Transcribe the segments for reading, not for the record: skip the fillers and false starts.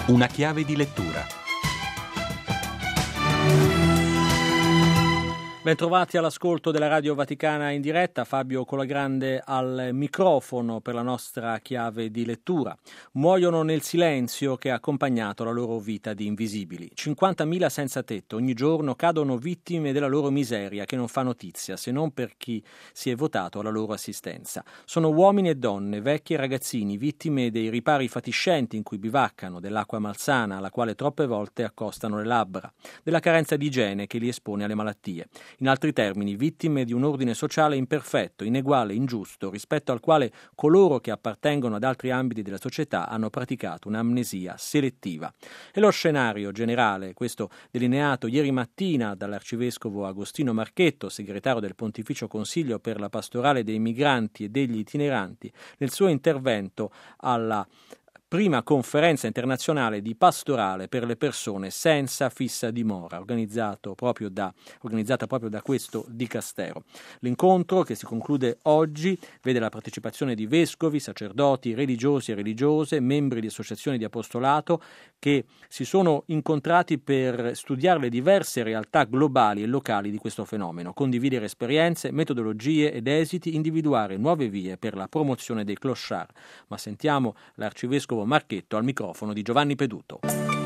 Una chiave di lettura. Bentrovati all'ascolto della Radio Vaticana in diretta, Fabio Colagrande al microfono per la nostra chiave di lettura. Muoiono nel silenzio che ha accompagnato la loro vita di invisibili. 50.000 senza tetto ogni giorno cadono vittime della loro miseria che non fa notizia se non per chi si è votato alla loro assistenza. Sono uomini e donne, vecchi e ragazzini, vittime dei ripari fatiscenti in cui bivaccano, dell'acqua malsana alla quale troppe volte accostano le labbra, della carenza di igiene che li espone alle malattie. In altri termini, vittime di un ordine sociale imperfetto, ineguale, ingiusto, rispetto al quale coloro che appartengono ad altri ambiti della società hanno praticato un'amnesia selettiva. E lo scenario generale, questo delineato ieri mattina dall'arcivescovo Agostino Marchetto, segretario del Pontificio Consiglio per la Pastorale dei Migranti e degli Itineranti, nel suo intervento alla prima conferenza internazionale di pastorale per le persone senza fissa dimora, organizzata proprio da questo dicastero. L'incontro, che si conclude oggi, vede la partecipazione di vescovi, sacerdoti, religiosi e religiose, membri di associazioni di apostolato che si sono incontrati per studiare le diverse realtà globali e locali di questo fenomeno, condividere esperienze, metodologie ed esiti, individuare nuove vie per la promozione dei clochard. Ma sentiamo l'arcivescovo Marchetto al microfono di Giovanni Peduto.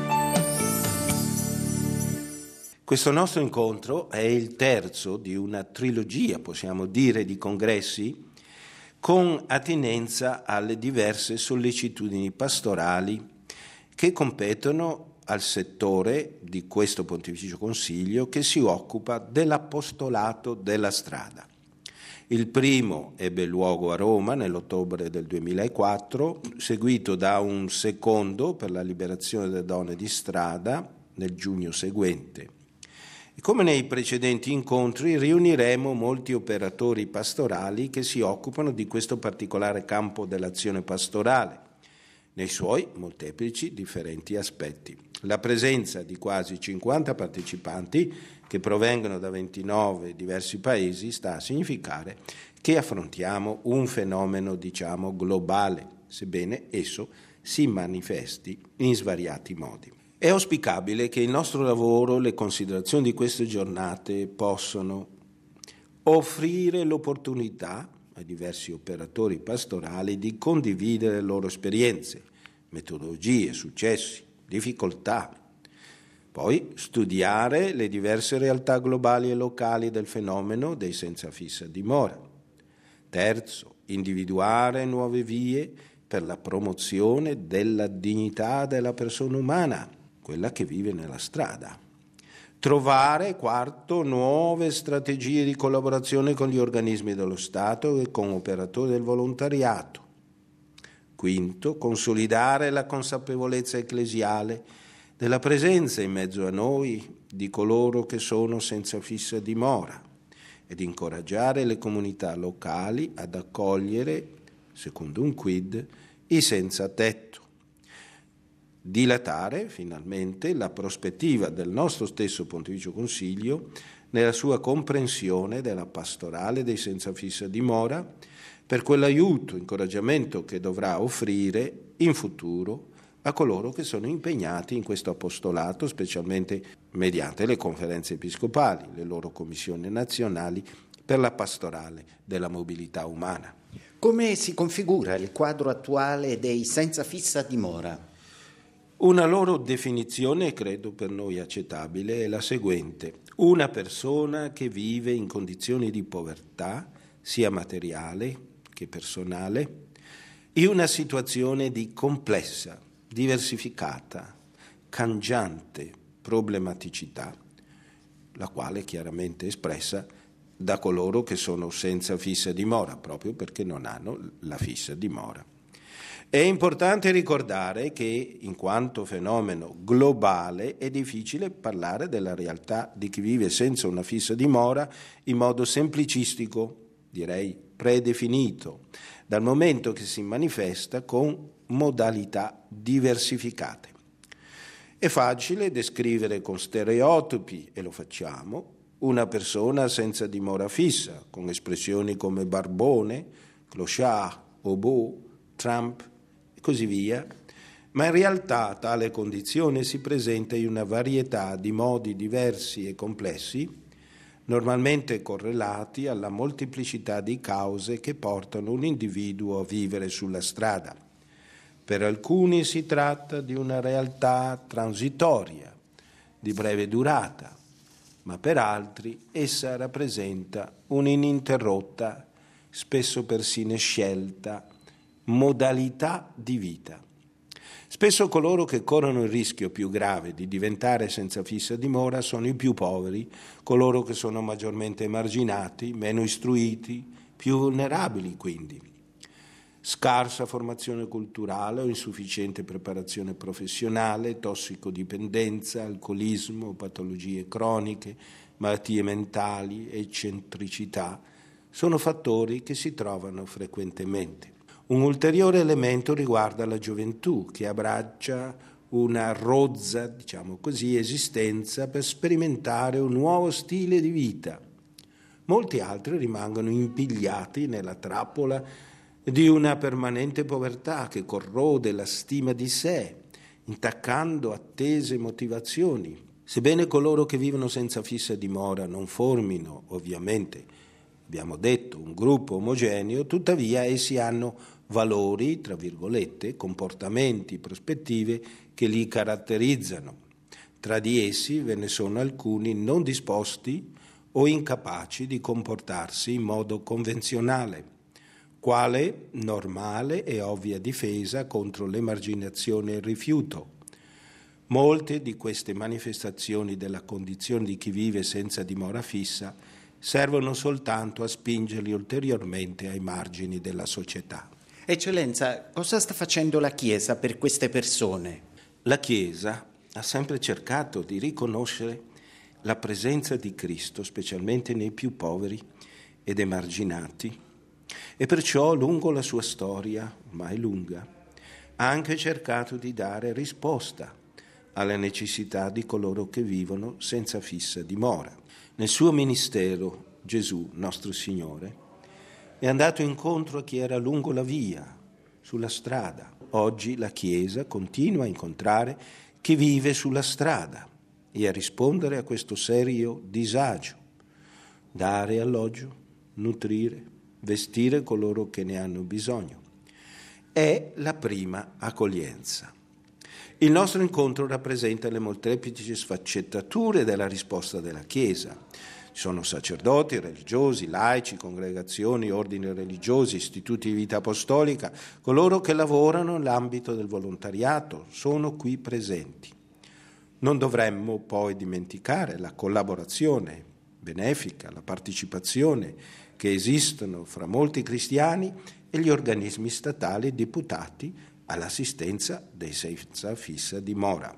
Questo nostro incontro è il terzo di una trilogia, possiamo dire, di congressi con attinenza alle diverse sollecitudini pastorali che competono al settore di questo Pontificio Consiglio che si occupa dell'apostolato della strada. Il primo ebbe luogo a Roma nell'ottobre del 2004, seguito da un secondo per la liberazione delle donne di strada nel giugno seguente. E come nei precedenti incontri riuniremo molti operatori pastorali che si occupano di questo particolare campo dell'azione pastorale, nei suoi molteplici differenti aspetti. La presenza di quasi 50 partecipanti che provengono da 29 diversi paesi sta a significare che affrontiamo un fenomeno, globale, sebbene esso si manifesti in svariati modi. È auspicabile che il nostro lavoro, le considerazioni di queste giornate possano offrire l'opportunità ai diversi operatori pastorali di condividere le loro esperienze, metodologie, successi, difficoltà. Poi studiare le diverse realtà globali e locali del fenomeno dei senza fissa dimora. Terzo, individuare nuove vie per la promozione della dignità della persona umana, quella che vive nella strada. Trovare, quarto, nuove strategie di collaborazione con gli organismi dello Stato e con operatori del volontariato. Quinto, consolidare la consapevolezza ecclesiale della presenza in mezzo a noi di coloro che sono senza fissa dimora ed incoraggiare le comunità locali ad accogliere, secondo un quid, i senza tetto. Dilatare finalmente la prospettiva del nostro stesso Pontificio Consiglio nella sua comprensione della pastorale dei senza fissa dimora per quell'aiuto, incoraggiamento che dovrà offrire in futuro a coloro che sono impegnati in questo apostolato, specialmente mediante le conferenze episcopali, le loro commissioni nazionali per la pastorale della mobilità umana. Come si configura il quadro attuale dei senza fissa dimora? Una loro definizione, credo per noi accettabile, è la seguente: una persona che vive in condizioni di povertà, sia materiale che personale, in una situazione di complessa, diversificata, cangiante problematicità, la quale è chiaramente espressa da coloro che sono senza fissa dimora, proprio perché non hanno la fissa dimora. È importante ricordare che, in quanto fenomeno globale, è difficile parlare della realtà di chi vive senza una fissa dimora in modo semplicistico, direi predefinito, dal momento che si manifesta con modalità diversificate. È facile descrivere con stereotipi, e lo facciamo, una persona senza dimora fissa, con espressioni come barbone, clochard, obo, Trump e così via, Ma in realtà tale condizione si presenta in una varietà di modi diversi e complessi, normalmente correlati alla molteplicità di cause che portano un individuo a vivere sulla strada. Per alcuni si tratta di una realtà transitoria, di breve durata, ma per altri essa rappresenta un'ininterrotta, spesso persino scelta, modalità di vita. Spesso coloro che corrono il rischio più grave di diventare senza fissa dimora sono i più poveri, coloro che sono maggiormente emarginati, meno istruiti, più vulnerabili quindi. Scarsa formazione culturale o insufficiente preparazione professionale, tossicodipendenza, alcolismo, patologie croniche, malattie mentali, eccentricità, sono fattori che si trovano frequentemente. Un ulteriore elemento riguarda la gioventù, che abbraccia una rozza, diciamo così, esistenza per sperimentare un nuovo stile di vita. Molti altri rimangono impigliati nella trappola di una permanente povertà che corrode la stima di sé, intaccando attese motivazioni. Sebbene coloro che vivono senza fissa dimora non formino, ovviamente, abbiamo detto, un gruppo omogeneo, tuttavia essi hanno valori, tra virgolette, comportamenti, prospettive che li caratterizzano. Tra di essi ve ne sono alcuni non disposti o incapaci di comportarsi in modo convenzionale, quale normale e ovvia difesa contro l'emarginazione e il rifiuto. Molte di queste manifestazioni della condizione di chi vive senza dimora fissa servono soltanto a spingerli ulteriormente ai margini della società. Eccellenza, cosa sta facendo la Chiesa per queste persone? La Chiesa ha sempre cercato di riconoscere la presenza di Cristo, specialmente nei più poveri ed emarginati, e perciò lungo la sua storia, ormai lunga, ha anche cercato di dare risposta alle necessità di coloro che vivono senza fissa dimora. Nel suo ministero Gesù, nostro Signore, è andato incontro a chi era lungo la via, sulla strada. Oggi la Chiesa continua a incontrare chi vive sulla strada e a rispondere a questo serio disagio, dare alloggio, nutrire, vestire coloro che ne hanno bisogno. È la prima accoglienza. Il nostro incontro rappresenta le molteplici sfaccettature della risposta della Chiesa. Ci sono sacerdoti, religiosi, laici, congregazioni, ordini religiosi, istituti di vita apostolica, coloro che lavorano nell'ambito del volontariato, sono qui presenti. Non dovremmo poi dimenticare la collaborazione benefica, la partecipazione che esistono fra molti cristiani e gli organismi statali deputati all'assistenza dei senza fissa dimora.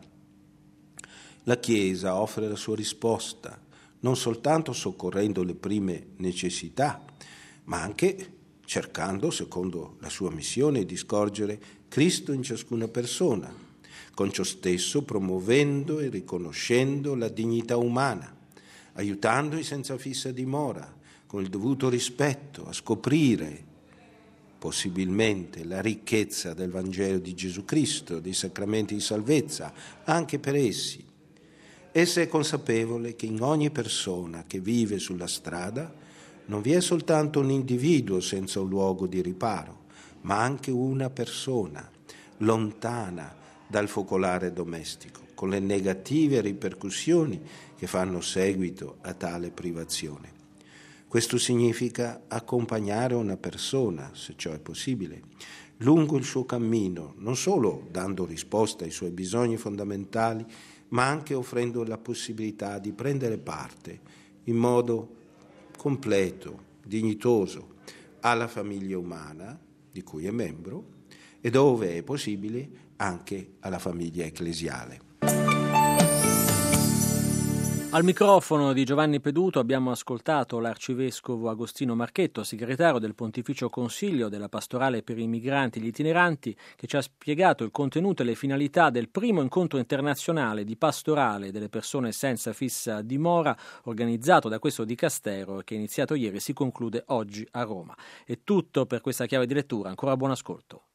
La Chiesa offre la sua risposta, non soltanto soccorrendo le prime necessità, ma anche cercando, secondo la sua missione, di scorgere Cristo in ciascuna persona, con ciò stesso promuovendo e riconoscendo la dignità umana, aiutando i senza fissa dimora, con il dovuto rispetto, a scoprire possibilmente la ricchezza del Vangelo di Gesù Cristo, dei sacramenti di salvezza, anche per essi. Essa è consapevole che in ogni persona che vive sulla strada non vi è soltanto un individuo senza un luogo di riparo, ma anche una persona lontana dal focolare domestico, con le negative ripercussioni che fanno seguito a tale privazione. Questo significa accompagnare una persona, se ciò è possibile, lungo il suo cammino, non solo dando risposta ai suoi bisogni fondamentali, ma anche offrendo la possibilità di prendere parte in modo completo, dignitoso, alla famiglia umana di cui è membro e, dove è possibile, anche alla famiglia ecclesiale. Al microfono di Giovanni Peduto abbiamo ascoltato l'arcivescovo Agostino Marchetto, segretario del Pontificio Consiglio della Pastorale per i Migranti e gli Itineranti, che ci ha spiegato il contenuto e le finalità del primo incontro internazionale di pastorale delle persone senza fissa dimora, organizzato da questo dicastero e che è iniziato ieri e si conclude oggi a Roma. È tutto per questa chiave di lettura, ancora buon ascolto.